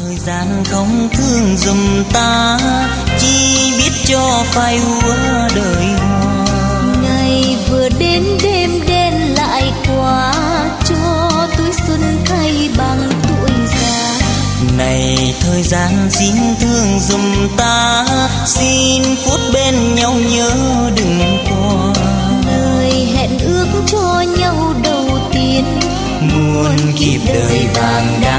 Thời gian không thương dùm ta, chỉ biết cho phai úa đời hoa. Ngày vừa đến đêm đen lại qua, cho tuổi xuân thay bằng tuổi già. Này thời gian xin thương dùm ta, xin phút bên nhau nhớ đừng qua. Lời hẹn ước cho nhau đầu tiên, muôn kiếp đời vàng đã